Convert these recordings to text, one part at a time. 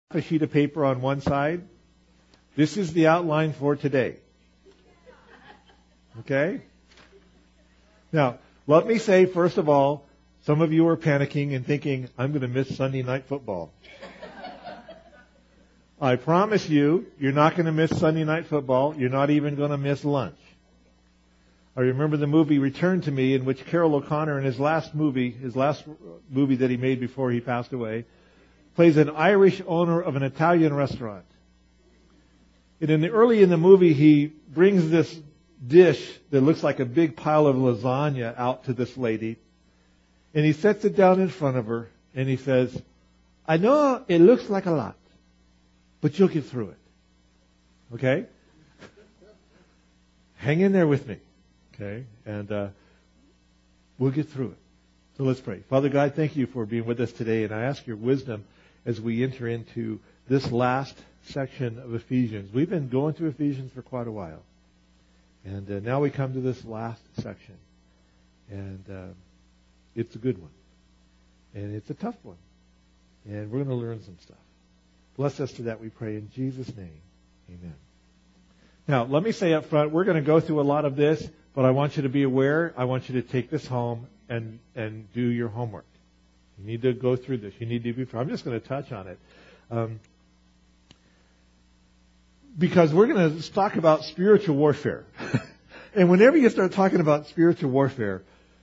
a sheet of paper on one side. This is the outline for today. Okay? Now, let me say, first of all, some of you are panicking and thinking, I'm going to miss Sunday night football. I promise you, you're not going to miss Sunday night football. You're not even going to miss lunch. I remember the movie Return to Me, in which Carroll O'Connor, in his last movie that he made before he passed away, plays an Irish owner of an Italian restaurant. And early in the movie, he brings this dish that looks like a big pile of lasagna out to this lady. And he sets it down in front of her, and he says, I know it looks like a lot, but you'll get through it. Okay? Hang in there with me. Okay? And we'll get through it. So let's pray. Father God, thank you for being with us today, and I ask your wisdom as we enter into this last section of Ephesians. We've been going through Ephesians for quite a while. And now we come to this last section. And it's a good one. And it's a tough one. And we're going to learn some stuff. Bless us to that, we pray in Jesus' name. Amen. Now, let me say up front, we're going to go through a lot of this, but I want you to be aware. I want you to take this home and do your homework. You need to go through this. You need to be. I'm just going to touch on it. Because we're going to talk about spiritual warfare. And whenever you start talking about spiritual warfare,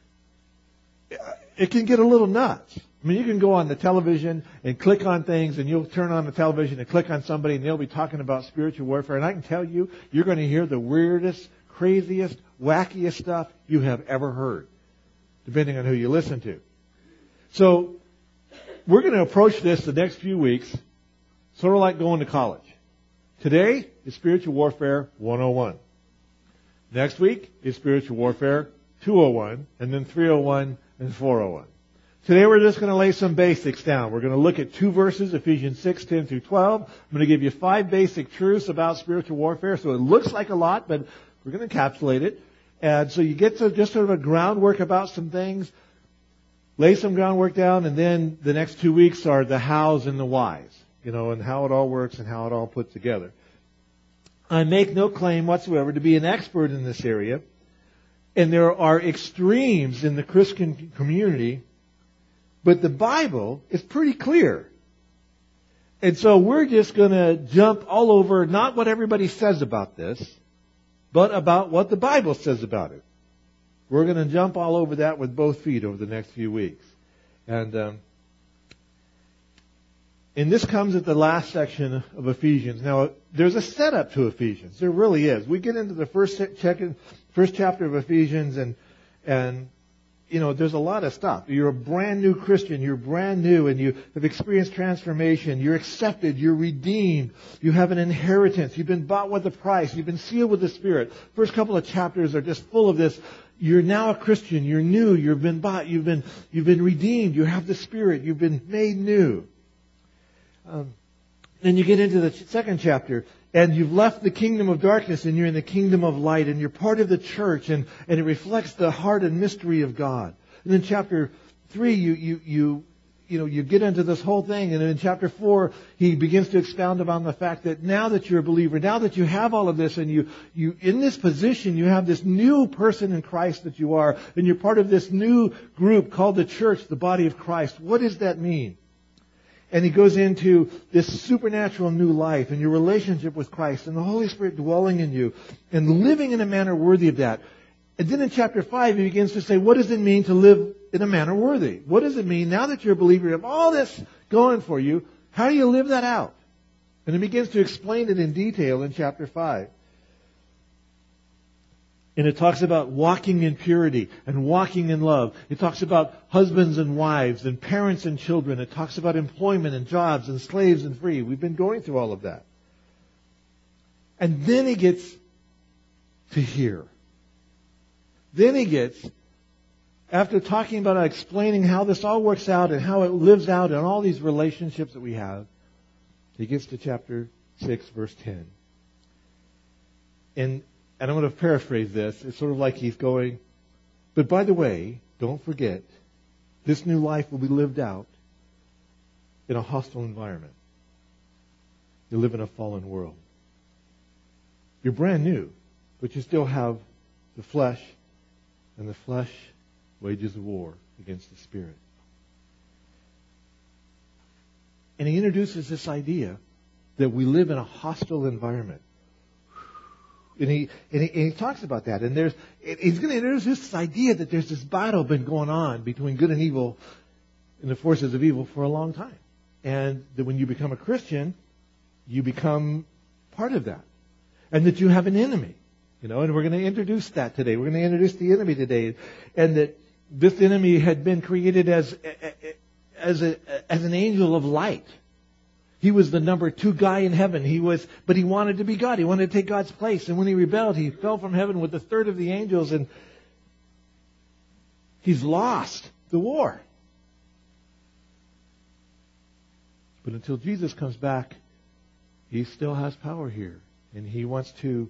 it can get a little nuts. I mean, you can go on the television and click on things, and you'll turn on the television and click on somebody, and they'll be talking about spiritual warfare. And I can tell you, you're going to hear the weirdest, craziest, wackiest stuff you have ever heard, depending on who you listen to. So, we're going to approach this the next few weeks sort of like going to college. Today is Spiritual Warfare 101. Next week is Spiritual Warfare 201, and then 301 and 401. Today we're just going to lay some basics down. We're going to look at two verses, Ephesians 6, 10 through 12. I'm going to give you 5 basic truths about spiritual warfare. So it looks like a lot, but we're going to encapsulate it. And so you get to just sort of a groundwork about some things, lay some groundwork down, and then the next 2 weeks are the hows and the whys, and how it all works and how it all put together. I make no claim whatsoever to be an expert in this area, and there are extremes in the Christian community, but the Bible is pretty clear. And so we're just going to jump all over, not what everybody says about this, but about what the Bible says about it. We're going to jump all over that with both feet over the next few weeks. And this comes at the last section of Ephesians. Now, there's a setup to Ephesians. There really is. We get into the first chapter of Ephesians, and there's a lot of stuff. You're a brand new Christian. You're brand new, and you have experienced transformation. You're accepted. You're redeemed. You have an inheritance. You've been bought with a price. You've been sealed with the Spirit. First couple of chapters are just full of this. You're now a Christian. You're new. You've been bought. You've been redeemed. You have the Spirit. You've been made new. Then you get into the second chapter, and you've left the kingdom of darkness, and you're in the kingdom of light, and you're part of the church, and it reflects the heart and mystery of God. And in chapter 3, you get into this whole thing, and in chapter 4, he begins to expound upon the fact that now that you're a believer, now that you have all of this, and you in this position, you have this new person in Christ that you are, and you're part of this new group called the church, the body of Christ. What does that mean? And he goes into this supernatural new life and your relationship with Christ and the Holy Spirit dwelling in you and living in a manner worthy of that. And then in chapter 5, he begins to say, what does it mean to live in a manner worthy? What does it mean now that you're a believer, you have all this going for you, how do you live that out? And he begins to explain it in detail in chapter 5. And it talks about walking in purity and walking in love. It talks about husbands and wives and parents and children. It talks about employment and jobs and slaves and free. We've been going through all of that. And then he gets to here. Then he gets, after talking about explaining how this all works out and how it lives out in all these relationships that we have, he gets to chapter 6, verse 10. And I'm going to paraphrase this. It's sort of like he's going, but by the way, don't forget, this new life will be lived out in a hostile environment. You live in a fallen world. You're brand new, but you still have the flesh, and the flesh wages a war against the Spirit. And he introduces this idea that we live in a hostile environment. And he talks about that. And he's going to introduce this idea that there's this battle been going on between good and evil and the forces of evil for a long time. And that when you become a Christian, you become part of that. And that you have an enemy. And we're going to introduce that today. We're going to introduce the enemy today. And that this enemy had been created as an angel of light. He was the number 2 guy in heaven. But he wanted to be God. He wanted to take God's place. And when he rebelled, he fell from heaven with a third of the angels, and he's lost the war. But until Jesus comes back, he still has power here. And he wants to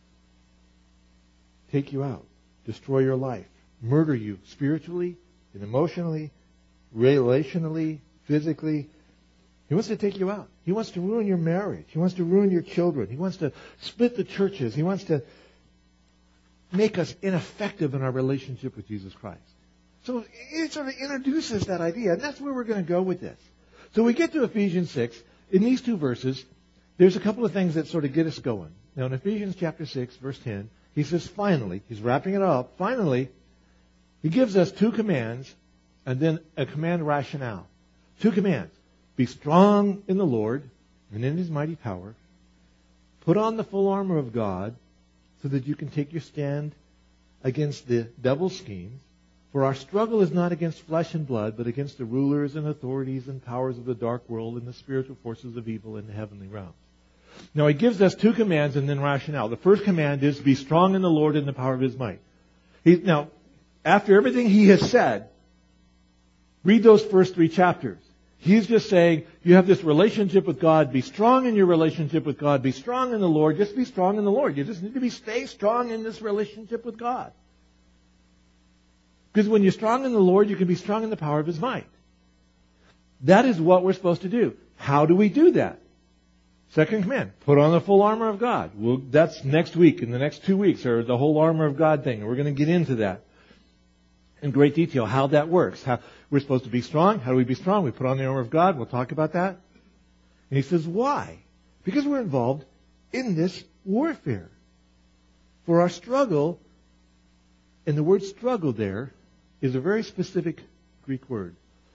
take you out, destroy your life, murder you spiritually and emotionally, relationally, physically. He wants to take you out. He wants to ruin your marriage. He wants to ruin your children. He wants to split the churches. He wants to make us ineffective in our relationship with Jesus Christ. So it sort of introduces that idea, and that's where we're going to go with this. So we get to Ephesians 6. In these 2 verses, there's a couple of things that sort of get us going. Now in Ephesians chapter 6, verse 10, he says finally, he's wrapping it up, finally, he gives us 2 commands and then a command rationale. 2 commands. Be strong in the Lord and in His mighty power. Put on the full armor of God so that you can take your stand against the devil's schemes. For our struggle is not against flesh and blood, but against the rulers and authorities and powers of the dark world and the spiritual forces of evil in the heavenly realms. Now he gives us 2 commands and then rationale. The first command is be strong in the Lord and the power of His might. Now, after everything he has said, read those first 3 chapters. He's just saying, you have this relationship with God. Be strong in your relationship with God. Be strong in the Lord. Just be strong in the Lord. You just need to stay strong in this relationship with God. Because when you're strong in the Lord, you can be strong in the power of His might. That is what we're supposed to do. How do we do that? Second command, put on the full armor of God. Well, that's next week, in the next 2 weeks, or the whole armor of God thing. We're going to get into that in great detail, how that works. How we're supposed to be strong. How do we be strong? We put on the armor of God. We'll talk about that. And he says, why? Because we're involved in this warfare. For our struggle, and the word struggle there is a very specific Greek word.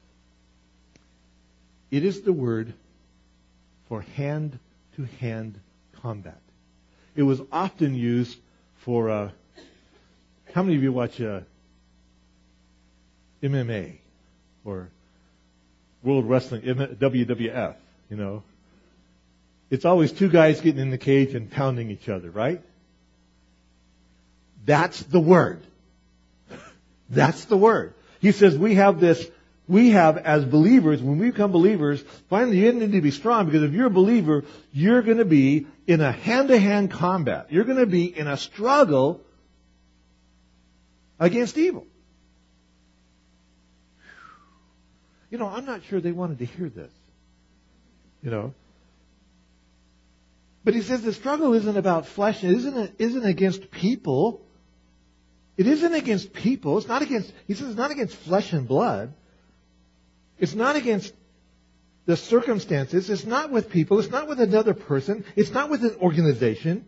It is the word for hand-to-hand combat. It was often used for, how many of you watch MMA or World Wrestling, WWF, It's always 2 guys getting in the cage and pounding each other, right? That's the word. That's the word. He says we have as believers, when we become believers, finally you need to be strong, because if you're a believer, you're going to be in a hand-to-hand combat. You're going to be in a struggle against evil. I'm not sure they wanted to hear this. But he says the struggle isn't about flesh. It isn't against people. It isn't against people. It's not against, he says it's not against flesh and blood. It's not against the circumstances. It's not with people. It's not with another person. It's not with an organization.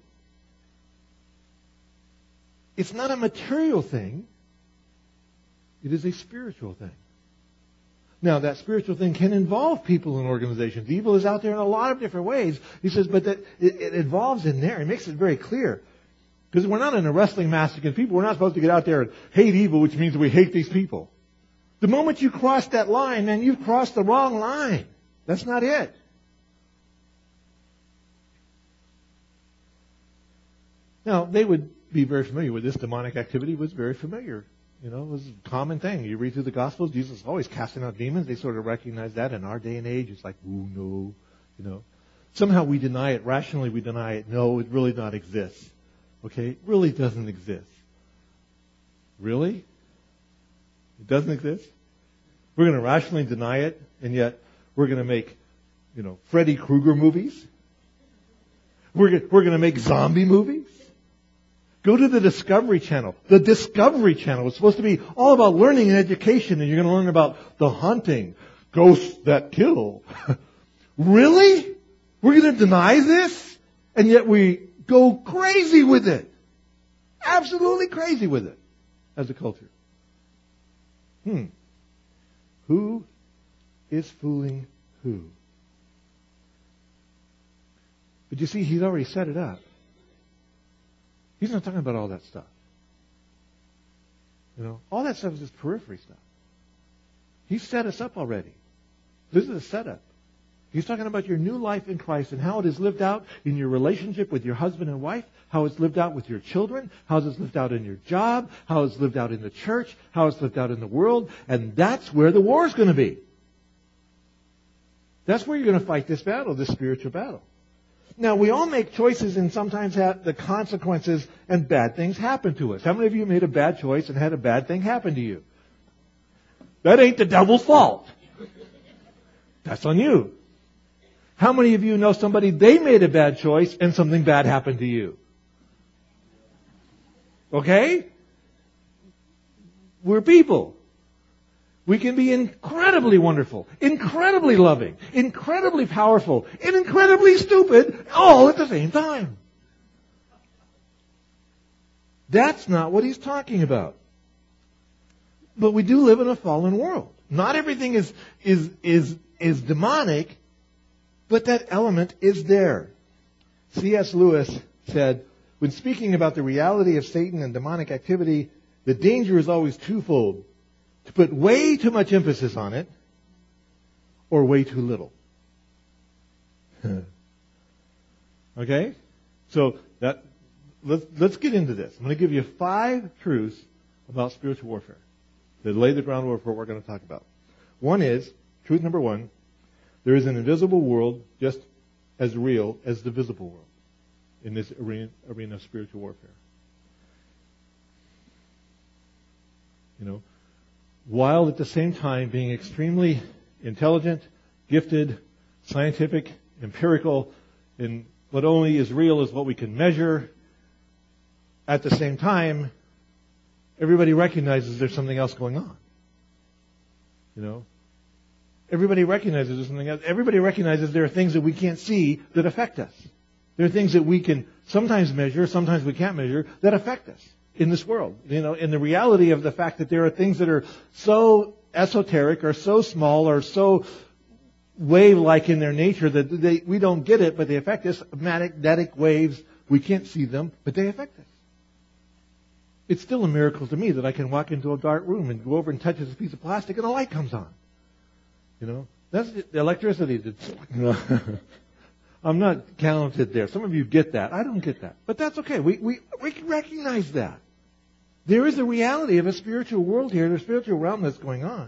It's not a material thing. It is a spiritual thing. Now, that spiritual thing can involve people and organizations. Evil is out there in a lot of different ways. He says, but that it involves in there. He makes it very clear. Because we're not in a wrestling match against people. We're not supposed to get out there and hate evil, which means we hate these people. The moment you cross that line, man, you've crossed the wrong line. That's not it. Now, they would be very familiar with this. Demonic activity was very familiar. It was a common thing. You read through the Gospels, Jesus is always casting out demons. They sort of recognize that. In our day and age, it's like, ooh, no. Somehow we deny it. Rationally, we deny it. No, it really not exists. Okay? It really doesn't exist. Really? It doesn't exist? We're going to rationally deny it, and yet we're going to make, Freddy Krueger movies We're going to make zombie movies? Go to the Discovery Channel. The Discovery Channel is supposed to be all about learning and education, and you're going to learn about the haunting, ghosts that kill. Really? We're going to deny this? And yet we go crazy with it. Absolutely crazy with it as a culture. Who is fooling who? But you see, he's already set it up. He's not talking about all that stuff. All that stuff is just periphery stuff. He set us up already. This is a setup. He's talking about your new life in Christ and how it is lived out in your relationship with your husband and wife, how it's lived out with your children, how it's lived out in your job, how it's lived out in the church, how it's lived out in the world, and that's where the war is going to be. That's where you're going to fight this battle, this spiritual battle. Now, we all make choices and sometimes have the consequences and bad things happen to us. How many of you made a bad choice and had a bad thing happen to you? That ain't the devil's fault. That's on you. How many of you know somebody, they made a bad choice and something bad happened to you? Okay? We're people. We can be incredibly wonderful, incredibly loving, incredibly powerful, and incredibly stupid all at the same time. That's not what he's talking about. But we do live in a fallen world. Not everything is demonic, but that element is there. C.S. Lewis said, when speaking about the reality of Satan and demonic activity, the danger is always twofold. To put way too much emphasis on it, or way too little. Okay? So let's get into this. I'm going to give you 5 truths about spiritual warfare that lay the groundwork for what we're going to talk about. One is, truth number 1, there is an invisible world just as real as the visible world in this arena of spiritual warfare. While at the same time being extremely intelligent, gifted, scientific, empirical, and what only is real is what we can measure, at the same time, everybody recognizes there's something else going on. Everybody recognizes there's something else. Everybody recognizes there are things that we can't see that affect us. There are things that we can sometimes measure, sometimes we can't measure, that affect us in this world. In the reality of the fact that there are things that are so esoteric or so small or so wave-like in their nature that we don't get it, but they affect us. Magnetic waves, we can't see them, but they affect us. It's still a miracle to me that I can walk into a dark room and go over and touch this piece of plastic and a light comes on. That's the electricity. I'm not talented there. Some of you get that. I don't get that. But that's okay. We can recognize that. There is a reality of a spiritual world here, there's a spiritual realm that's going on.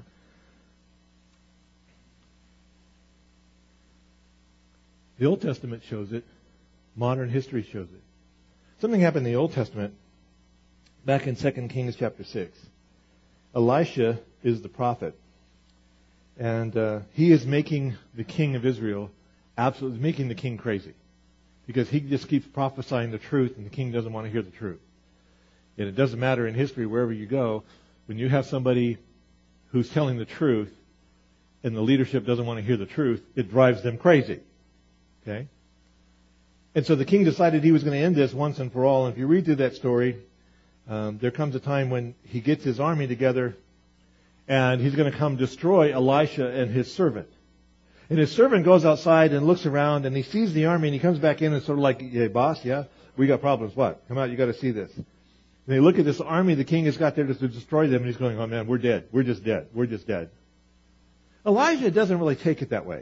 The Old Testament shows it. Modern history shows it. Something happened in the Old Testament back in 2 Kings chapter 6. Elisha is the prophet. And he is making the king of Israel absolutely making the king crazy. Because he just keeps prophesying the truth and the king doesn't want to hear the truth. And it doesn't matter in history, wherever you go, when you have somebody who's telling the truth and the leadership doesn't want to hear the truth, it drives them crazy. Okay? And so the king decided he was going to end this once and for all. And if you read through that story, there comes a time when he gets his army together and he's going to come destroy Elisha and his servant. And his servant goes outside and looks around and he sees the army and he comes back in and sort of like, hey, boss, yeah, we got problems. What? Come out, you got to see this. And they look at this army the king has got there to destroy them and he's going, oh man, we're dead. We're just dead. We're just dead. Elijah doesn't really take it that way.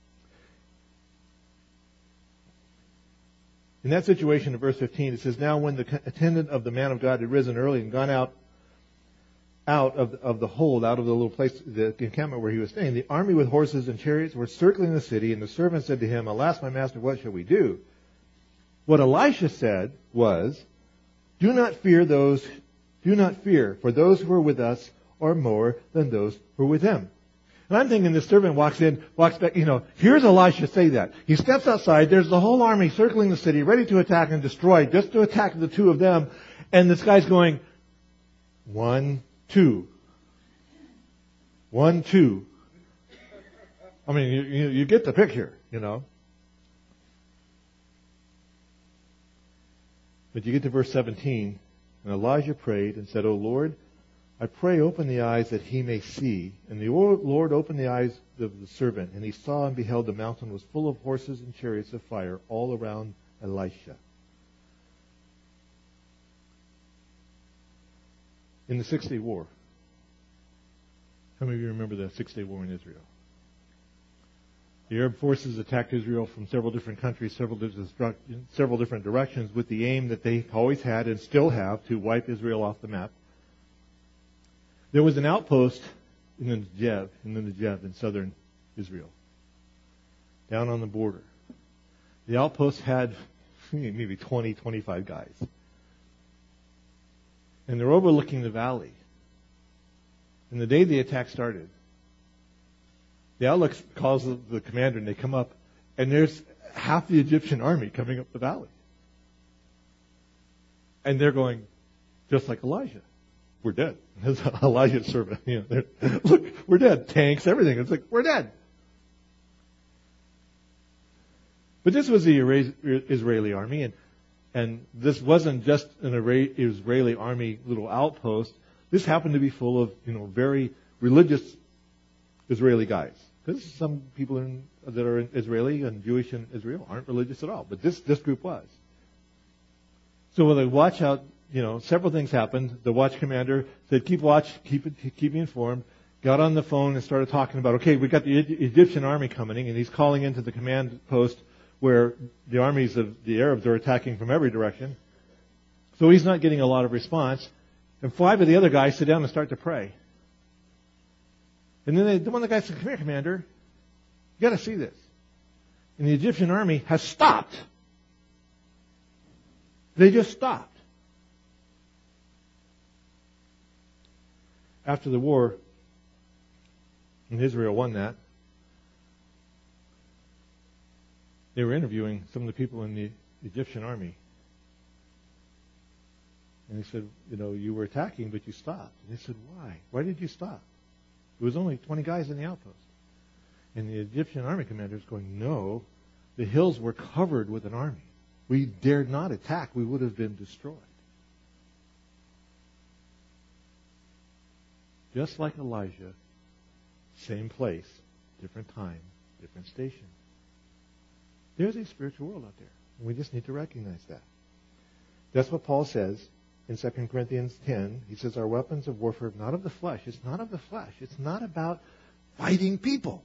In that situation, in verse 15, it says, now when the attendant of the man of God had risen early and gone out of the hold, out of the little place, the encampment where he was staying, the army with horses and chariots were circling the city, and the servant said to him, alas, my master, what shall we do? What Elisha said was, do not fear, for those who are with us are more than those who are with them. And I'm thinking the servant walks back, here's Elisha say that. He steps outside, there's the whole army circling the city, ready to attack and destroy, just to attack the two of them. And this guy's going, 1, 2. 1, 2. I mean, you get the picture, But you get to verse 17, and Elijah prayed and said, O Lord, I pray open the eyes that he may see. And the Lord opened the eyes of the servant, and he saw and beheld the mountain was full of horses and chariots of fire all around Elisha. In the 6-day war, how many of you remember the 6-day war in Israel? The Arab forces attacked Israel from several different countries, several different directions, with the aim that they always had and still have to wipe Israel off the map. There was an outpost in the Negev in southern Israel, down on the border. The outpost had maybe 20, 25 guys. And they're overlooking the valley. And the day the attack started, the outlook calls the commander, and they come up, and there's half the Egyptian army coming up the valley. And they're going, just like Elijah. We're dead. That's Elijah's servant. Look, we're dead. Tanks, everything. It's like, we're dead. But this was the Israeli army, and this wasn't just an Israeli army little outpost. This happened to be full of, very religious Israeli guys. Because some people that are Israeli and Jewish in Israel aren't religious at all. But this group was. So when they watch out, several things happened. The watch commander said, keep watch, keep me informed. Got on the phone and started talking about, okay, we got the Egyptian army coming, and he's calling into the command post where the armies of the Arabs are attacking from every direction. So he's not getting a lot of response. And 5 of the other guys sit down and start to pray. And then one of the guys said, come here, Commander. You got to see this. And the Egyptian army has stopped. They just stopped. After the war, and Israel won that, they were interviewing some of the people in the Egyptian army. And they said, you were attacking, but you stopped. And they said, why? Why did you stop? There was only 20 guys in the outpost. And the Egyptian army commander is going, no, the hills were covered with an army. We dared not attack. We would have been destroyed. Just like Elijah, same place, different time, different station. There's a spiritual world out there. And we just need to recognize that. That's what Paul says in 2 Corinthians 10. He says, our weapons of warfare, not of the flesh. It's not of the flesh. It's not about fighting people.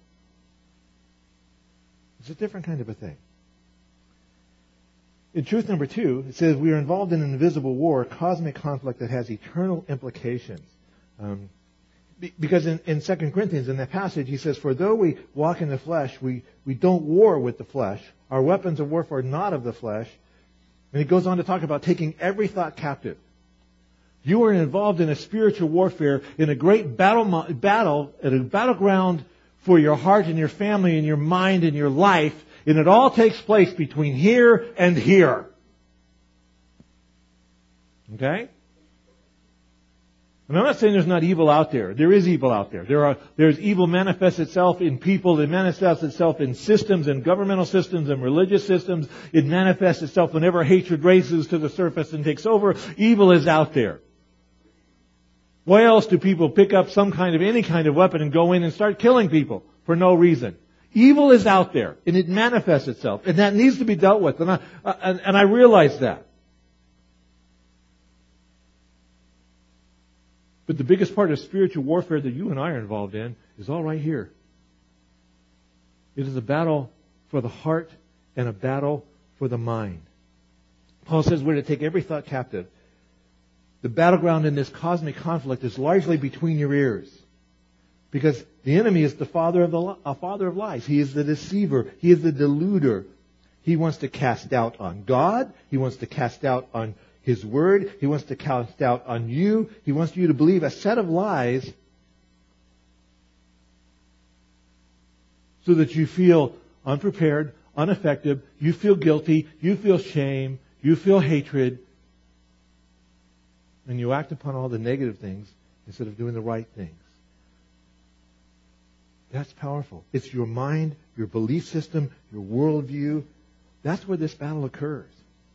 It's a different kind of a thing. In truth number 2, it says we are involved in an invisible war, cosmic conflict that has eternal implications. Because in 2 Corinthians, in that passage, he says, for though we walk in the flesh, we don't war with the flesh. Our weapons of warfare are not of the flesh. And he goes on to talk about taking every thought captive. You are involved in a spiritual warfare, in a great battle, at a battleground for your heart and your family and your mind and your life. And it all takes place between here and here. Okay? And I'm not saying there's not evil out there. There is evil out there. There's evil manifests itself in people. It manifests itself in systems and governmental systems and religious systems. It manifests itself whenever hatred raises to the surface and takes over. Evil is out there. Why else do people pick up any kind of weapon and go in and start killing people for no reason? Evil is out there, and it manifests itself, and that needs to be dealt with. And I realize that. But the biggest part of spiritual warfare that you and I are involved in is all right here. It is a battle for the heart and a battle for the mind. Paul says we're to take every thought captive. The battleground in this cosmic conflict is largely between your ears. Because the enemy is the father of lies. He is the deceiver. He is the deluder. He wants to cast doubt on God. He wants to cast doubt on His Word. He wants to cast doubt on you. He wants you to believe a set of lies so that you feel unprepared, ineffective, you feel guilty, you feel shame, you feel hatred, and you act upon all the negative things instead of doing the right things. That's powerful. It's your mind, your belief system, your worldview. That's where this battle occurs.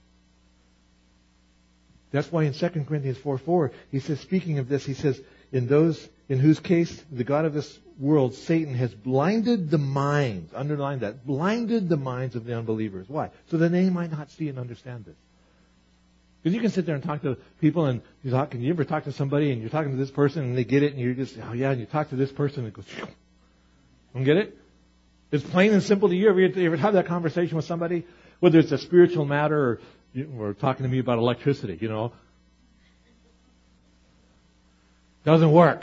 That's why in 2 Corinthians 4:4, he says, speaking of this, he says, in those in whose case the God of this world, Satan, has blinded the minds, underline that, blinded the minds of the unbelievers. Why? So that they might not see and understand this. Because you can sit there and talk to people and you ever talk to somebody and you're talking to this person and they get it and you're just, oh yeah, and you talk to this person and it goes, don't get it? It's plain and simple to you. You ever have that conversation with somebody? Whether it's a spiritual matter or talking to me about electricity, Doesn't work,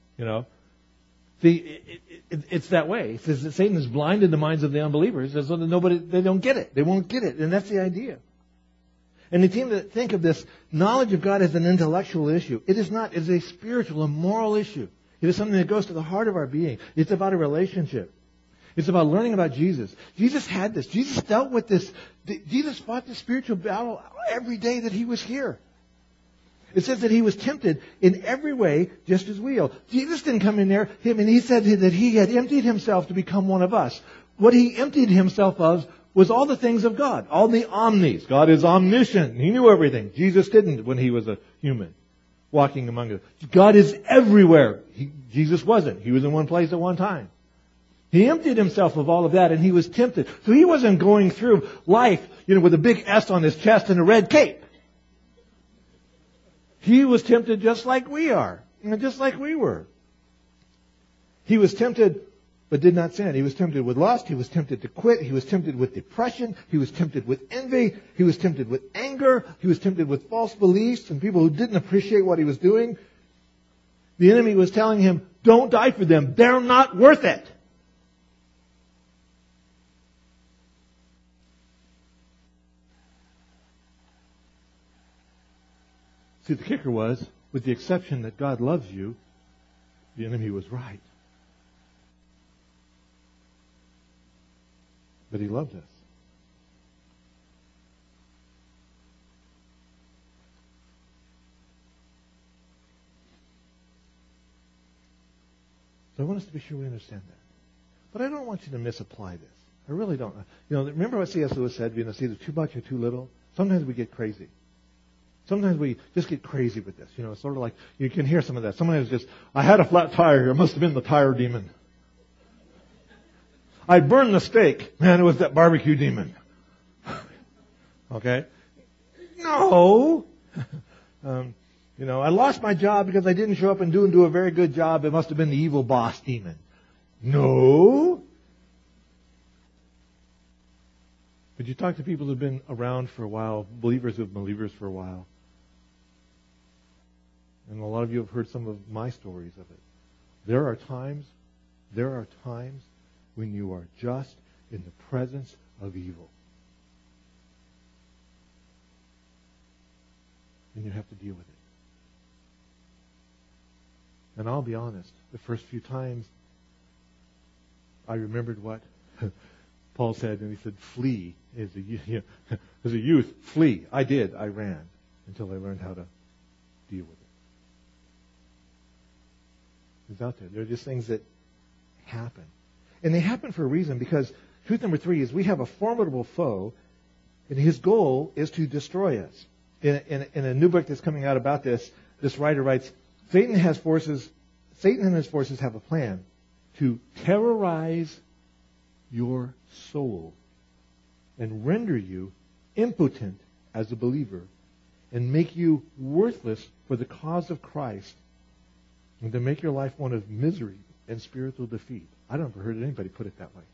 See, it's that way. It says that Satan has blinded the minds of the unbelievers so that they don't get it. They won't get it. And that's the idea. And they seem to think of this knowledge of God as an intellectual issue. It is not. It's a spiritual, a moral issue. It is something that goes to the heart of our being. It's about a relationship. It's about learning about Jesus. Jesus had this. Jesus dealt with this. Jesus fought the spiritual battle every day that he was here. It says that he was tempted in every way, just as we are. Jesus didn't come in there, and he said that he had emptied himself to become one of us. What he emptied himself of was all the things of God, all the omnis. God is omniscient. He knew everything. Jesus didn't when he was a human walking among us. God is everywhere. Jesus wasn't. He was in one place at one time. He emptied himself of all of that, and he was tempted. So he wasn't going through life, with a big S on his chest and a red cape. He was tempted just like we are, just like we were. He was tempted, but did not sin. He was tempted with lust. He was tempted to quit. He was tempted with depression. He was tempted with envy. He was tempted with anger. He was tempted with false beliefs and people who didn't appreciate what he was doing. The enemy was telling him, don't die for them. They're not worth it. See, the kicker was, with the exception that God loves you, the enemy was right. But he loved us. So I want us to be sure we understand that. But I don't want you to misapply this. I really don't. Remember what C.S. Lewis said, it's either too much or too little? Sometimes we get crazy. Sometimes we just get crazy with this. It's sort of like, you can hear some of that. Someone was just, I had a flat tire here. It must have been the tire demon. I burned the steak. Man, it was that barbecue demon. Okay? No. I lost my job because I didn't show up and do a very good job. It must have been the evil boss demon. No. But you talk to people who've been around for a while, believers who've been believers for a while. And a lot of you have heard some of my stories of it. There are times when you are just in the presence of evil. And you have to deal with it. And I'll be honest, the first few times I remembered what Paul said, and he said, flee. As a youth, flee. I did. I ran until I learned how to deal with it. It's out there. They're just things that happen. And they happen for a reason, because truth number 3 is we have a formidable foe, and his goal is to destroy us. In a new book that's coming out about this writer writes, Satan and his forces have a plan to terrorize your soul and render you impotent as a believer and make you worthless for the cause of Christ and to make your life one of misery and spiritual defeat. I don't ever heard anybody put it that way.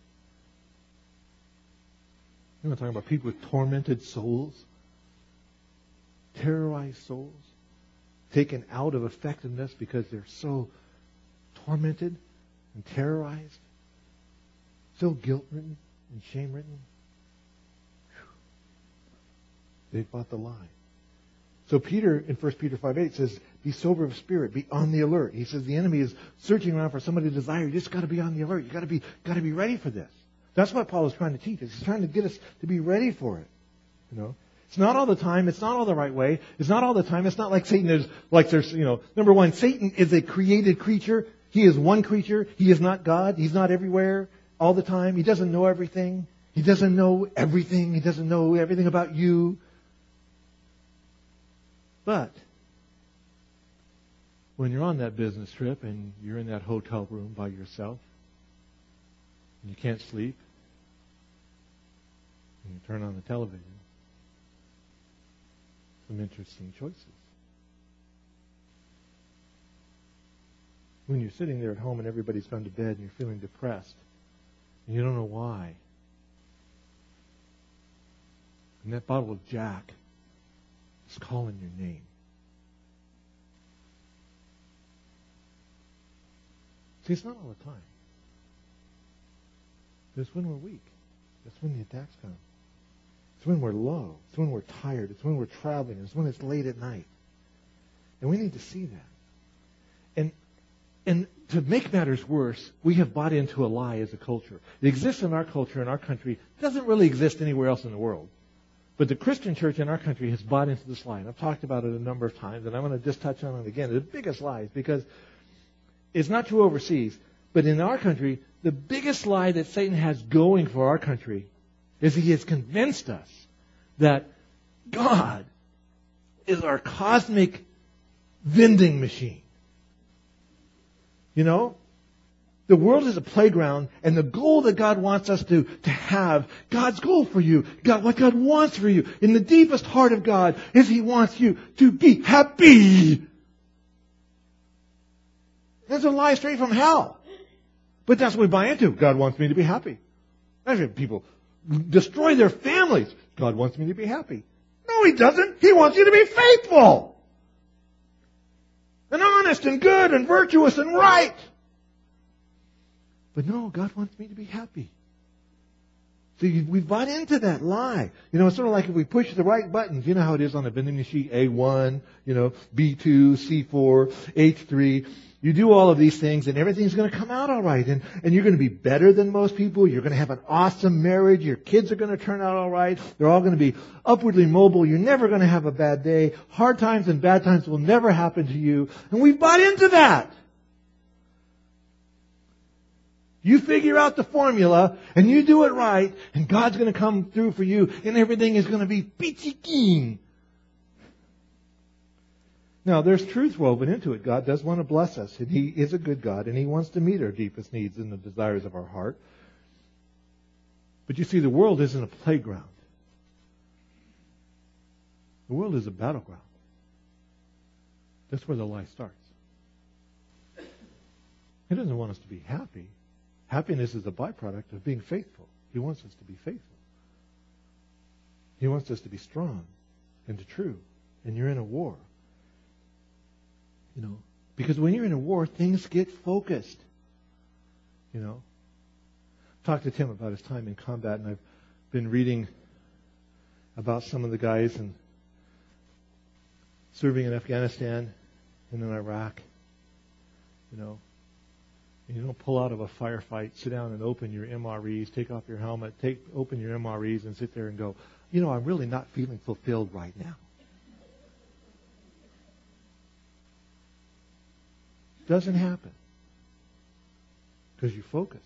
I'm talking about people with tormented souls, terrorized souls, taken out of effectiveness because they're so tormented and terrorized, so guilt-ridden and shame-ridden. They've bought the lie. So Peter, in 1 Peter 5:8 says, be sober of spirit, be on the alert. He says the enemy is searching around for somebody to desire. You just got to be on the alert. You got to be ready for this. That's what Paul is trying to teach us. He's trying to get us to be ready for it. You know, it's not all the time. It's not all the right way. It's not all the time. It's not like Satan is number one, Satan is a created creature. He is one creature. He is not God. He's not everywhere all the time. He doesn't know everything. He doesn't know everything. He doesn't know everything about you. But when you're on that business trip and you're in that hotel room by yourself and you can't sleep and you turn on the television, some interesting choices. When you're sitting there at home and everybody's gone to bed and you're feeling depressed and you don't know why, and that bottle of Jack is calling your name. See, it's not all the time. It's when we're weak. It's when the attacks come. It's when we're low. It's when we're tired. It's when we're traveling. It's when it's late at night. And we need to see that. And to make matters worse, we have bought into a lie as a culture. It exists in our culture, in our country. It doesn't really exist anywhere else in the world. But the Christian church in our country has bought into this lie. And I've talked about it a number of times, and I'm going to just touch on it again. The biggest lie is because it's not true overseas, but in our country, the biggest lie that Satan has going for our country is he has convinced us that God is our cosmic vending machine. You know? The world is a playground, and the goal that God wants us to have, God's goal for you, what God wants for you, in the deepest heart of God, is He wants you to be happy. That's a lie straight from hell. But that's what we buy into. God wants me to be happy. Actually, people destroy their families. God wants me to be happy. No, He doesn't. He wants you to be faithful. And honest and good and virtuous and right. But no, God wants me to be happy. See, we've bought into that lie. You know, it's sort of like if we push the right buttons. You know how it is on a vending machine, A1, B2, C4, H3. You do all of these things and everything's going to come out all right. And you're going to be better than most people. You're going to have an awesome marriage. Your kids are going to turn out all right. They're all going to be upwardly mobile. You're never going to have a bad day. Hard times and bad times will never happen to you. And we've bought into that. You figure out the formula and you do it right and God's going to come through for you and everything is going to be peachy keen. Now, there's truth woven into it. God does want to bless us, and He is a good God, and He wants to meet our deepest needs and the desires of our heart. But you see, the world isn't a playground. The world is a battleground. That's where the lie starts. He doesn't want us to be happy. Happiness is a byproduct of being faithful. He wants us to be faithful. He wants us to be strong and true. And you're in a war. Because when you're in a war, things get focused. Talked to Tim about his time in combat, and I've been reading about some of the guys and serving in Afghanistan and in Iraq. You don't pull out of a firefight, sit down and open your MREs, take off your helmet, open your MREs and sit there and go, I'm really not feeling fulfilled right now. Doesn't happen. Because you're focused.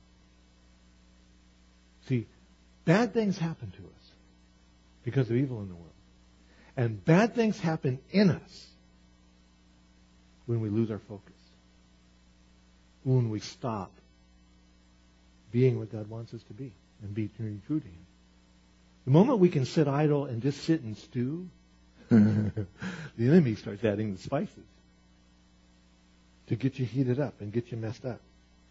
See, bad things happen to us because of evil in the world. And bad things happen in us when we lose our focus. When we stop being what God wants us to be and be true to Him. The moment we can sit idle and just sit and stew, the enemy starts adding the spices to get you heated up and get you messed up.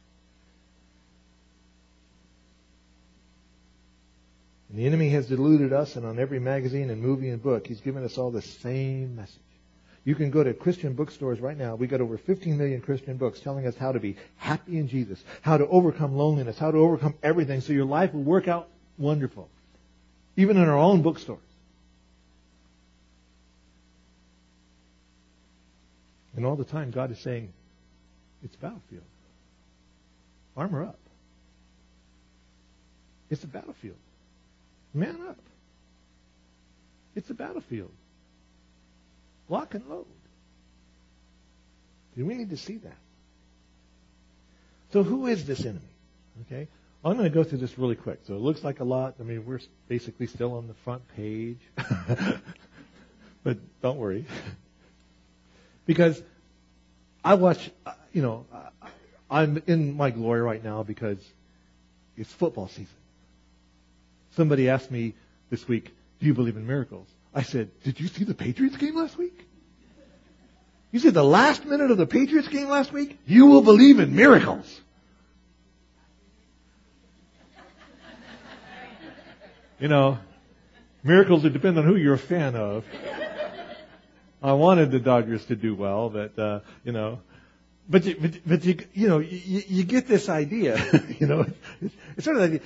And the enemy has deluded us, and on every magazine and movie and book, he's given us all the same message. You can go to Christian bookstores right now. We've got over 15 million Christian books telling us how to be happy in Jesus, how to overcome loneliness, how to overcome everything so your life will work out wonderful. Even in our own bookstores. And all the time, God is saying, it's a battlefield. Armor up. It's a battlefield. Man up. It's a battlefield. Lock and load. We need to see that. So who is this enemy? Okay? I'm going to go through this really quick. So it looks like a lot. I mean, we're basically still on the front page. But don't worry. Because I watch, I'm in my glory right now because it's football season. Somebody asked me this week, do you believe in miracles? I said, did you see the Patriots game last week? You see the last minute of the Patriots game last week? You will believe in miracles. Miracles would depend on who you're a fan of. I wanted the Dodgers to do well, but but you get this idea. It's sort of the idea.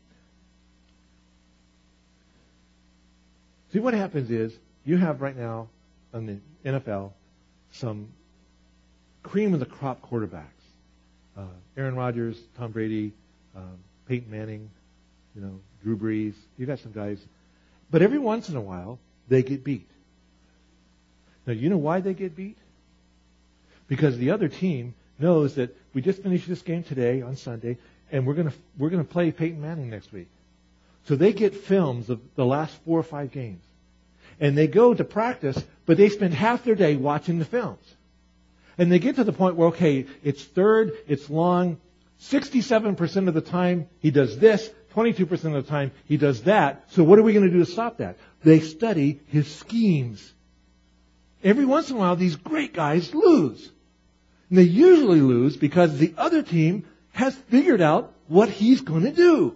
See, what happens is you have right now on the NFL some cream of the crop quarterbacks. Aaron Rodgers, Tom Brady, Peyton Manning, Drew Brees. You got some guys. But every once in a while, they get beat. Now, you know why they get beat? Because the other team knows that we just finished this game today on Sunday, and we're gonna play Peyton Manning next week. So they get films of the last 4 or 5 games. And they go to practice, but they spend half their day watching the films. And they get to the point where, okay, it's third, it's long, 67% of the time he does this, 22% of the time he does that. So what are we going to do to stop that? They study his schemes. Every once in a while, these great guys lose. And they usually lose because the other team has figured out what he's going to do.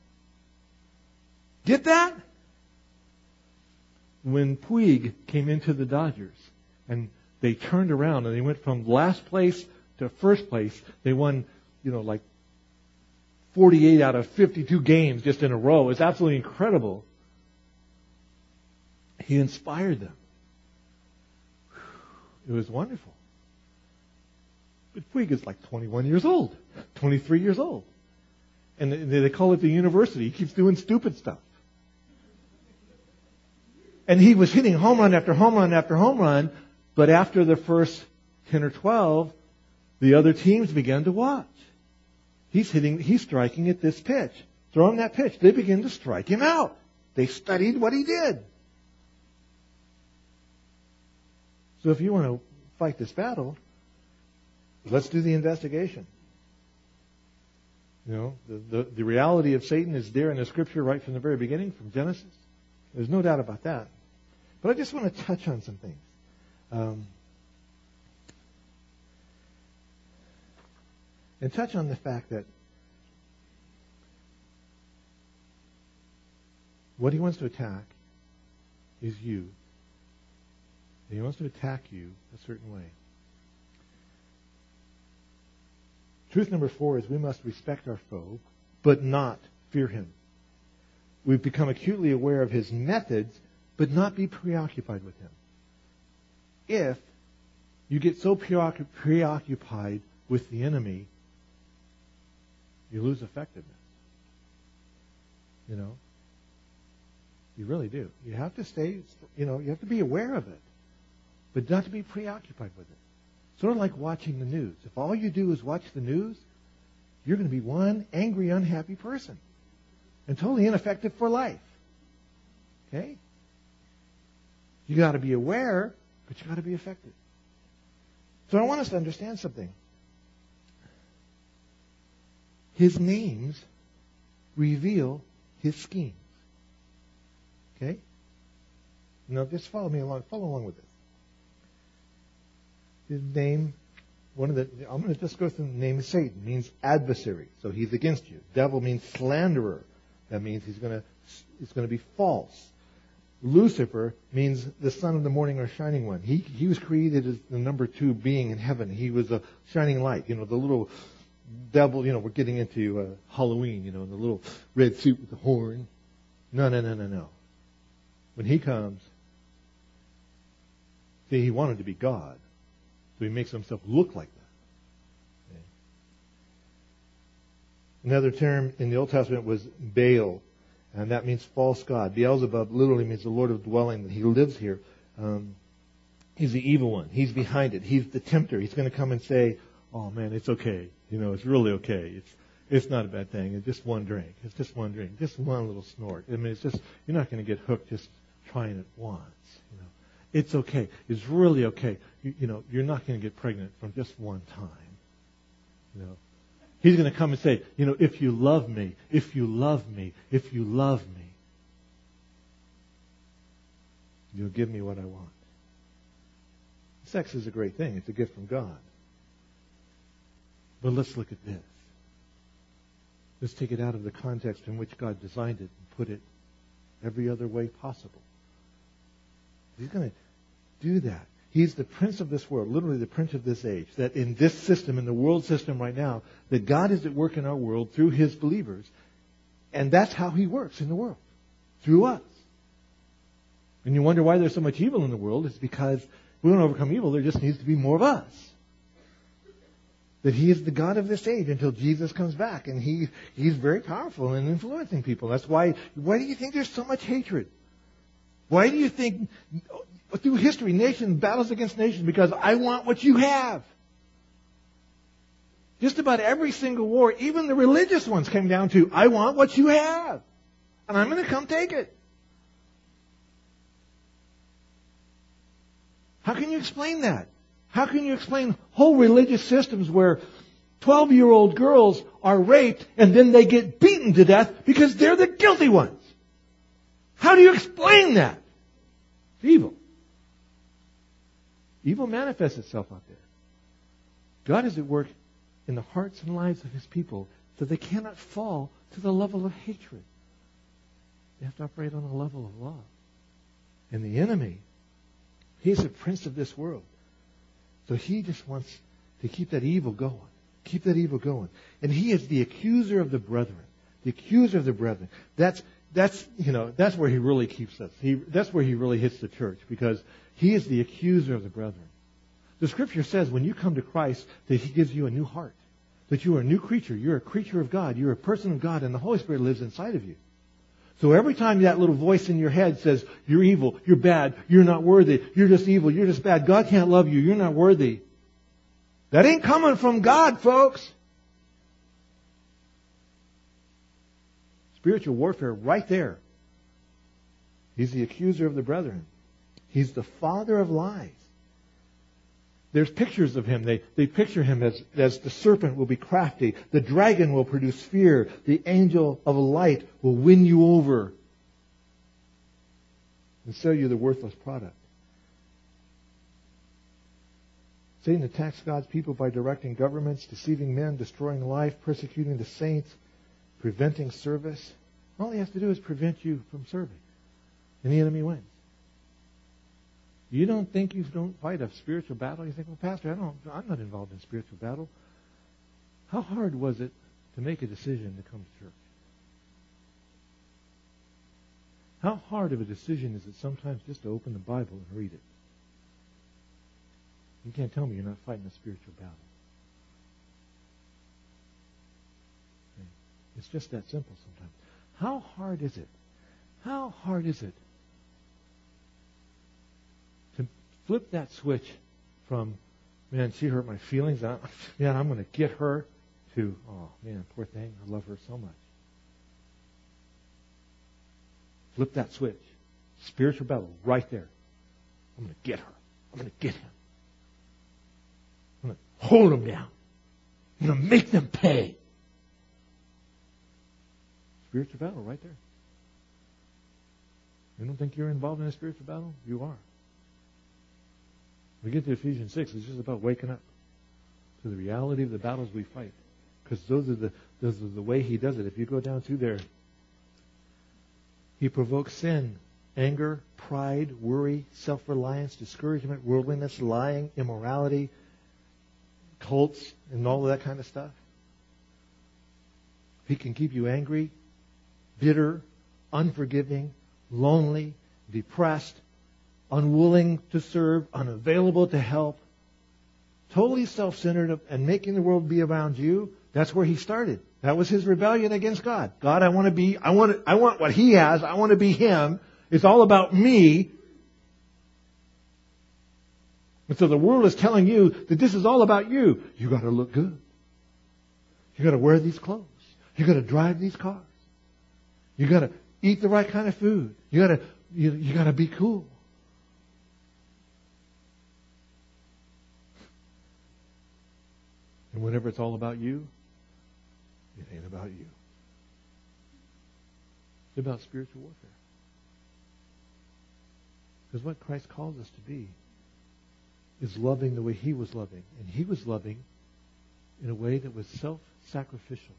Get that? When Puig came into the Dodgers and they turned around and they went from last place to first place, they won, like 48 out of 52 games just in a row. It's absolutely incredible. He inspired them. It was wonderful. But Puig is like 21 years old, 23 years old. And they call it the university. He keeps doing stupid stuff. And he was hitting home run after home run after home run, but after the first 10 or 12, the other teams began to watch. He's striking at this pitch. Throw him that pitch. They begin to strike him out. They studied what he did. So if you want to fight this battle, let's do the investigation. The reality of Satan is there in the Scripture right from the very beginning, from Genesis. There's no doubt about that. But I just want to touch on some things. And touch on the fact that what he wants to attack is you. He wants to attack you a certain way. Truth number 4 is we must respect our foe, but not fear him. We've become acutely aware of his methods, but not be preoccupied with him. If you get so preoccupied with the enemy, you lose effectiveness. You really do. You have to stay, you have to be aware of it, but not to be preoccupied with it. Sort of like watching the news. If all you do is watch the news, you're going to be one angry, unhappy person and totally ineffective for life. Okay? You got to be aware, but you got to be effective. So I want us to understand something. His names reveal his schemes. Okay? Now just follow along with this. His name, I'm going to just go through the name of Satan. It means adversary. So he's against you. Devil means slanderer. That means he's going to be false. Lucifer means the son of the morning or shining one. He was created as the number 2 being in heaven. He was a shining light. The little devil, we're getting into Halloween, the little red suit with the horn. No. When he comes, see, he wanted to be God. So he makes himself look like that. Okay. Another term in the Old Testament was Baal, and that means false god. Beelzebub literally means the Lord of dwelling. He lives here. He's the evil one. He's behind it. He's the tempter. He's going to come and say, "Oh man, it's okay. It's really okay. It's not a bad thing. It's just one drink. It's just one drink. Just one little snort. I mean, it's just, you're not going to get hooked just trying it once. It's okay. It's really okay. You're not going to get pregnant from just one time. He's going to come and say, if you love me, if you love me, if you love me, you'll give me what I want. Sex is a great thing. It's a gift from God. But let's look at this. Let's take it out of the context in which God designed it and put it every other way possible. He's going to do that. He's the prince of this world, literally the prince of this age. That in this system, in the world system right now, that God is at work in our world through His believers. And that's how He works in the world. Through us. And you wonder why there's so much evil in the world. It's because we don't overcome evil. There just needs to be more of us. That He is the God of this age until Jesus comes back. And He's very powerful in influencing people. That's why do you think there's so much hatred? Why do you think through history nation battles against nation? Because I want what you have. Just about every single war, even the religious ones, came down to, I want what you have. And I'm going to come take it. How can you explain that? How can you explain whole religious systems where 12-year-old girls are raped and then they get beaten to death because they're the guilty ones? How do you explain that? It's evil. Evil manifests itself out there. God is at work in the hearts and lives of His people so they cannot fall to the level of hatred. They have to operate on a level of love. And the enemy, he's the prince of this world. So he just wants to keep that evil going. Keep that evil going. And he is the accuser of the brethren. The accuser of the brethren. That's where he really keeps us. That's where he really hits the church, because he is the accuser of the brethren. The Scripture says when you come to Christ that He gives you a new heart, that you are a new creature. You're a creature of God. You're a person of God, and the Holy Spirit lives inside of you. So every time that little voice in your head says, you're evil, you're bad, you're not worthy, you're just evil, you're just bad, God can't love you, you're not worthy, that ain't coming from God, folks. Spiritual warfare right there. He's the accuser of the brethren. He's the father of lies. There's pictures of him. They picture him as the serpent will be crafty. The dragon will produce fear. The angel of light will win you over and sell you the worthless product. Satan attacks God's people by directing governments, deceiving men, destroying life, persecuting the saints, preventing service. All he has to do is prevent you from serving. And the enemy wins. You don't think you don't fight a spiritual battle? You think, well, Pastor, I'm not involved in spiritual battle. How hard was it to make a decision to come to church? How hard of a decision is it sometimes just to open the Bible and read it? You can't tell me you're not fighting a spiritual battle. It's just that simple sometimes. How hard is it? How hard is it to flip that switch from, man, she hurt my feelings, I'm going to get her, to, oh, man, poor thing, I love her so much. Flip that switch. Spiritual battle right there. I'm going to get her. I'm going to get him. I'm going to hold them down. I'm going to make them pay. Spiritual battle right there. You don't think you're involved in a spiritual battle? You are. We get to Ephesians 6, it's just about waking up to the reality of the battles we fight. Because those are the way he does it. If you go down through there, he provokes sin, anger, pride, worry, self-reliance, discouragement, worldliness, lying, immorality, cults, and all of that kind of stuff. He can keep you angry, bitter, unforgiving, lonely, depressed, unwilling to serve, unavailable to help. totally self-centered and making the world be around you, that's where he started. That was his rebellion against God. God, I want what he has. I want to be him. It's all about me. And so the world is telling you that this is all about you. You got to look good. You got to wear these clothes. You got to drive these cars. You got to eat the right kind of food. You got to be cool. And whenever it's all about you, it ain't about you. It's about spiritual warfare. Because what Christ calls us to be is loving the way he was loving. And he was loving in a way that was self-sacrificial.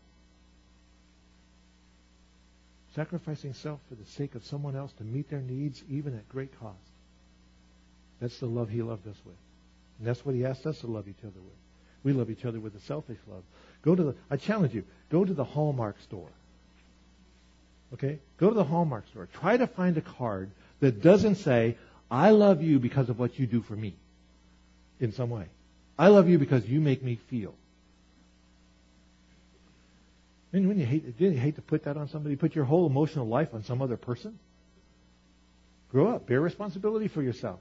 Sacrificing self for the sake of someone else to meet their needs, even at great cost. That's the love he loved us with. And that's what he asked us to love each other with. We love each other with a selfish love. I challenge you, go to the Hallmark store. Okay? Go to the Hallmark store. Try to find a card that doesn't say, I love you because of what you do for me in some way. I love you because you make me feel. And when you hate to put that on somebody, put your whole emotional life on some other person. Grow up. Bear responsibility for yourself.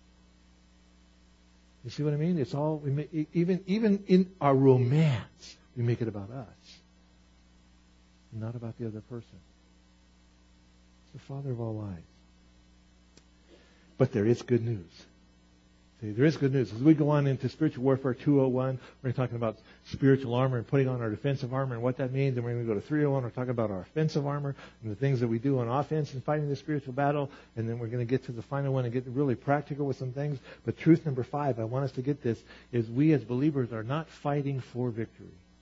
You see what I mean? It's all, even in our romance, we make it about us. Not about the other person. It's the father of all lies. But there is good news. See, there is good news. As we go on into Spiritual Warfare 201, we're talking about spiritual armor and putting on our defensive armor and what that means. And we're going to go to 301, we're talking about our offensive armor and the things that we do on offense in fighting the spiritual battle. And then we're going to get to the final one and get really practical with some things. But truth number 5, I want us to get this, is we as believers are not fighting for victory.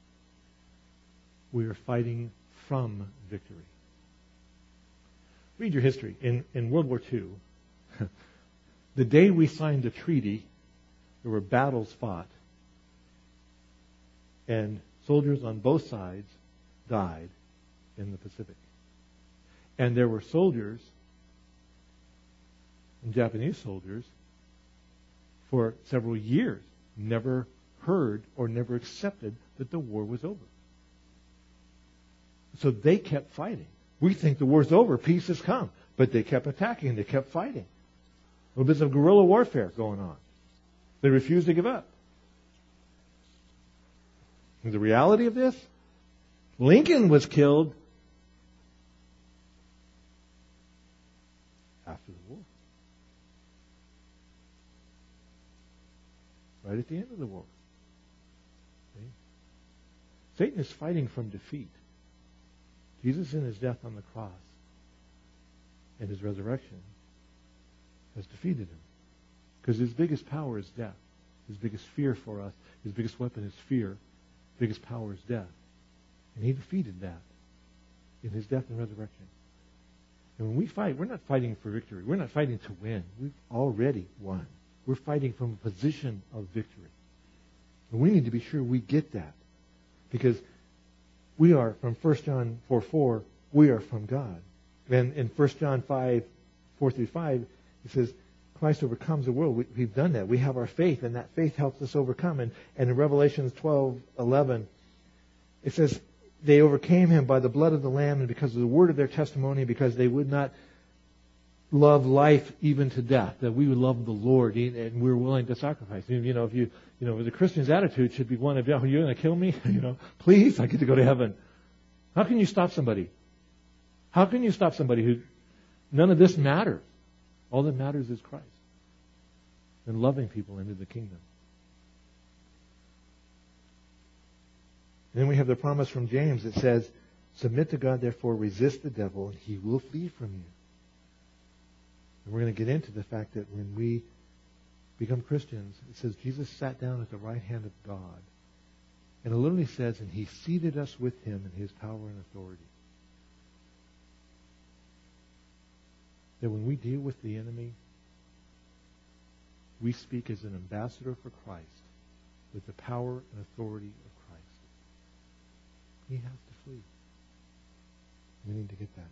We are fighting from victory. Read your history. In World War II, the day we signed the treaty, there were battles fought. And soldiers on both sides died in the Pacific. And there were soldiers, and Japanese soldiers, for several years, never heard or never accepted that the war was over. So they kept fighting. We think the war's over, peace has come. But they kept attacking, they kept fighting. A little bit of guerrilla warfare going on. They refused to give up. And the reality of this, Lincoln was killed after the war. Right at the end of the war. See? Satan is fighting from defeat. Jesus in his death on the cross and his resurrection has defeated him. Because his biggest power is death. His biggest fear for us, his biggest weapon is fear. His biggest power is death. And he defeated that in his death and resurrection. And when we fight, we're not fighting for victory. We're not fighting to win. We've already won. We're fighting from a position of victory. And we need to be sure we get that. Because we are, from 1 John 4:4, we are from God. And in 1 John 5:4-5, it says, Christ overcomes the world. We've done that. We have our faith, and that faith helps us overcome. And in Revelation 12:11, it says, they overcame him by the blood of the Lamb and because of the word of their testimony, because they would not love life even to death, that we would love the Lord, and we're willing to sacrifice. The Christian's attitude should be one of, you're going to kill me? Please, I get to go to heaven. How can you stop somebody? How can you stop somebody who, none of this matters? All that matters is Christ and loving people into the kingdom. And then we have the promise from James that says, submit to God, therefore resist the devil, and he will flee from you. And we're going to get into the fact that when we become Christians, it says Jesus sat down at the right hand of God. And it literally says, and he seated us with him in his power and authority. That when we deal with the enemy, we speak as an ambassador for Christ with the power and authority of Christ. He has to flee. We need to get that.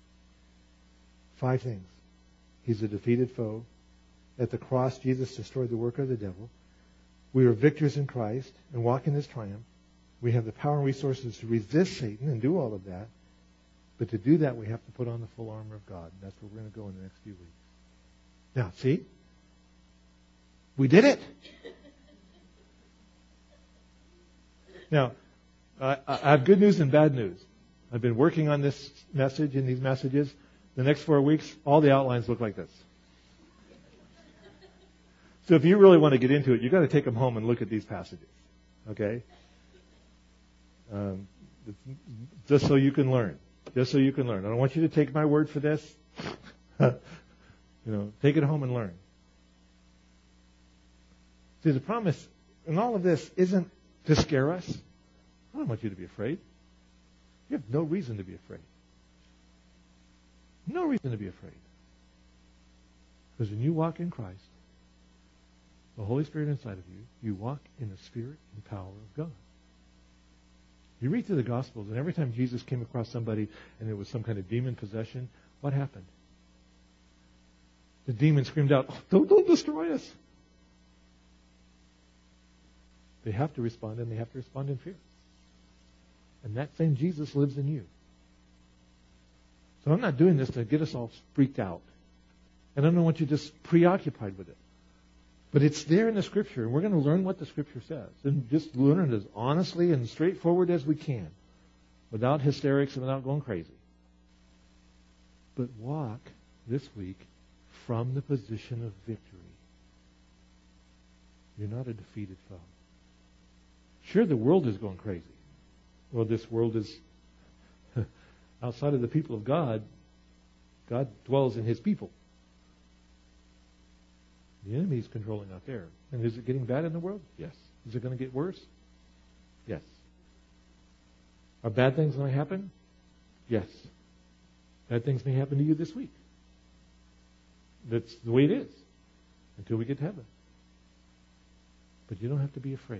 5 things. He's a defeated foe. At the cross, Jesus destroyed the work of the devil. We are victors in Christ and walk in His triumph. We have the power and resources to resist Satan and do all of that. But to do that, we have to put on the full armor of God. And that's where we're going to go in the next few weeks. Now, see? We did it. Now, I have good news and bad news. I've been working on this message and these messages. The next 4 weeks, all the outlines look like this. So if you really want to get into it, you've got to take them home and look at these passages. Okay? Just so you can learn. Just so you can learn. I don't want you to take my word for this. Take it home and learn. See, the promise in all of this isn't to scare us. I don't want you to be afraid. You have no reason to be afraid. No reason to be afraid. Because when you walk in Christ, the Holy Spirit inside of you, you walk in the Spirit and power of God. You read through the Gospels, and every time Jesus came across somebody and there was some kind of demon possession, what happened? The demon screamed out, don't destroy us. They have to respond, and they have to respond in fear. And that same Jesus lives in you. So I'm not doing this to get us all freaked out. And I don't want you just preoccupied with it. But it's there in the Scripture, and we're going to learn what the Scripture says. And just learn it as honestly and straightforward as we can, without hysterics and without going crazy. But walk this week from the position of victory. You're not a defeated foe. Sure, the world is going crazy. Well, this world is outside of the people of God. God dwells in His people. The enemy is controlling out there. And is it getting bad in the world? Yes. Is it going to get worse? Yes. Are bad things going to happen? Yes. Bad things may happen to you this week. That's the way it is until we get to heaven. But you don't have to be afraid,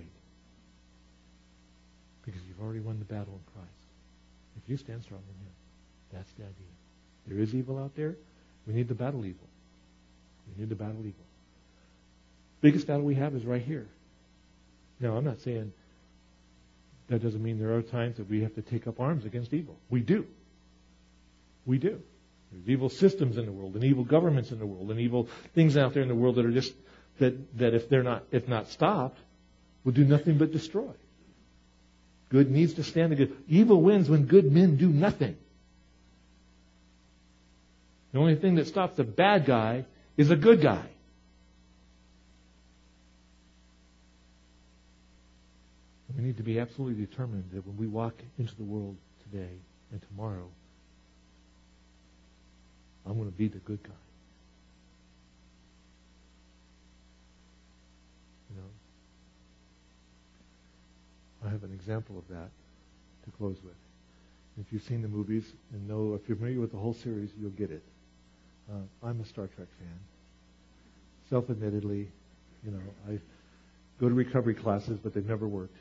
because you've already won the battle in Christ. If you stand strong in Him, that's the idea. There is evil out there. We need to battle evil. We need to battle evil. Biggest battle we have is right here. Now, I'm not saying that doesn't mean there are times that we have to take up arms against evil. We do. We do. There's evil systems in the world, and evil governments in the world, and evil things out there in the world that are just that if not stopped, will do nothing but destroy. Good needs to stand against. Evil wins when good men do nothing. The only thing that stops a bad guy is a good guy. We need to be absolutely determined that when we walk into the world today and tomorrow, I'm going to be the good guy. I have an example of that to close with. If you've seen the movies and know, if you're familiar with the whole series, you'll get it. I'm a Star Trek fan. Self-admittedly, I go to recovery classes, but they've never worked.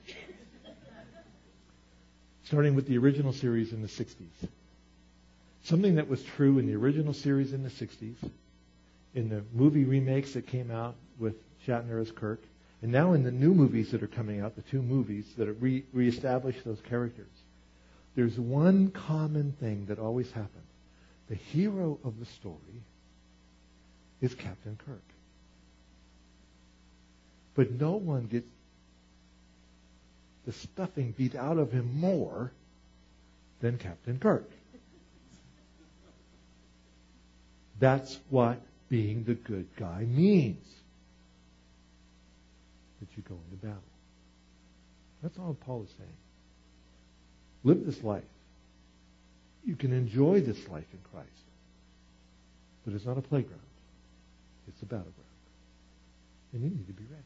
Starting with the original series in the 60s. Something that was true in the original series in the 60s, in the movie remakes that came out with Shatner as Kirk, and now in the new movies that are coming out, the two movies that have reestablished those characters, there's one common thing that always happens. The hero of the story is Captain Kirk. But no one gets the stuffing beat out of him more than Captain Kirk. That's what being the good guy means. That you go into battle. That's all Paul is saying. Live this life. You can enjoy this life in Christ. But it's not a playground. It's a battleground. And you need to be ready.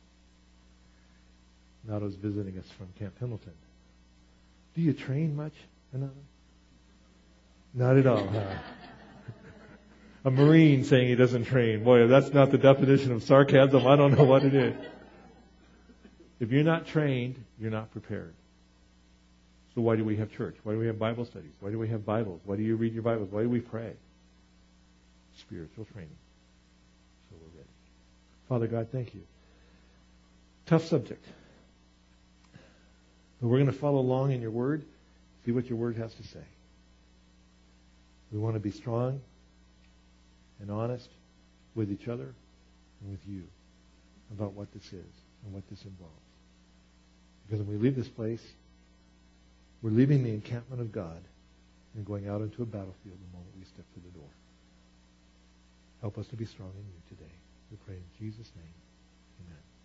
Nado's visiting us from Camp Hamilton. Do you train much, Nado? Not at all, huh? A Marine saying he doesn't train. Boy, if that's not the definition of sarcasm, I don't know what it is. If you're not trained, you're not prepared. So why do we have church? Why do we have Bible studies? Why do we have Bibles? Why do you read your Bibles? Why do we pray? Spiritual training. So we're ready. Father God, thank you Tough subject. But we're going to follow along in your word, see what your word has to say. We want to be strong and honest with each other and with you about what this is and what this involves. Because when we leave this place, we're leaving the encampment of God and going out into a battlefield the moment we step through the door. Help us to be strong in you today. We pray in Jesus' name. Amen.